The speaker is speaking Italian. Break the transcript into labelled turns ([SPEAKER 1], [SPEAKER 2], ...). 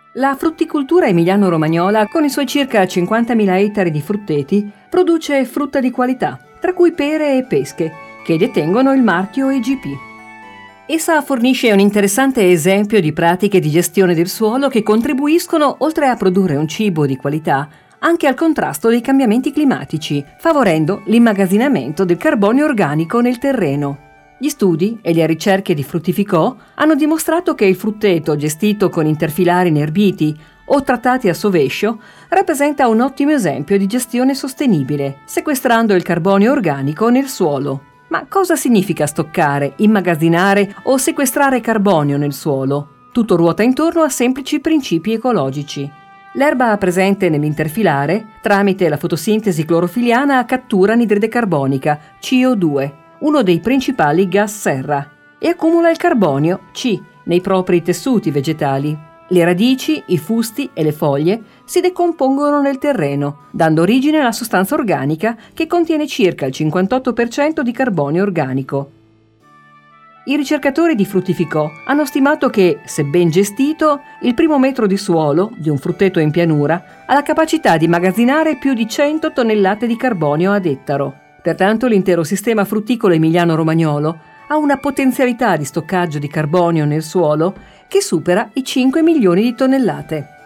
[SPEAKER 1] La frutticoltura emiliano-romagnola, con i suoi circa 50.000 ettari di frutteti, produce frutta di qualità, tra cui pere e pesche, che detengono il marchio IGP. Essa fornisce un interessante esempio di pratiche di gestione del suolo che contribuiscono, oltre a produrre un cibo di qualità, anche al contrasto dei cambiamenti climatici, favorendo l'immagazzinamento del carbonio organico nel terreno. Gli studi e le ricerche di Fruttificò hanno dimostrato che il frutteto gestito con interfilari inerbiti o trattati a sovescio rappresenta un ottimo esempio di gestione sostenibile, sequestrando il carbonio organico nel suolo. Ma cosa significa stoccare, immagazzinare o sequestrare carbonio nel suolo? Tutto ruota intorno a semplici principi ecologici. L'erba presente nell'interfilare, tramite la fotosintesi clorofiliana, cattura anidride carbonica, CO2, uno dei principali gas serra, e accumula il carbonio, C, nei propri tessuti vegetali. Le radici, i fusti e le foglie si decompongono nel terreno, dando origine alla sostanza organica che contiene circa il 58% di carbonio organico. I ricercatori di Fruttificò hanno stimato che, se ben gestito, il primo metro di suolo di un frutteto in pianura ha la capacità di immagazzinare più di 100 tonnellate di carbonio ad ettaro. Pertanto l'intero sistema frutticolo emiliano-romagnolo ha una potenzialità di stoccaggio di carbonio nel suolo che supera i 5 milioni di tonnellate.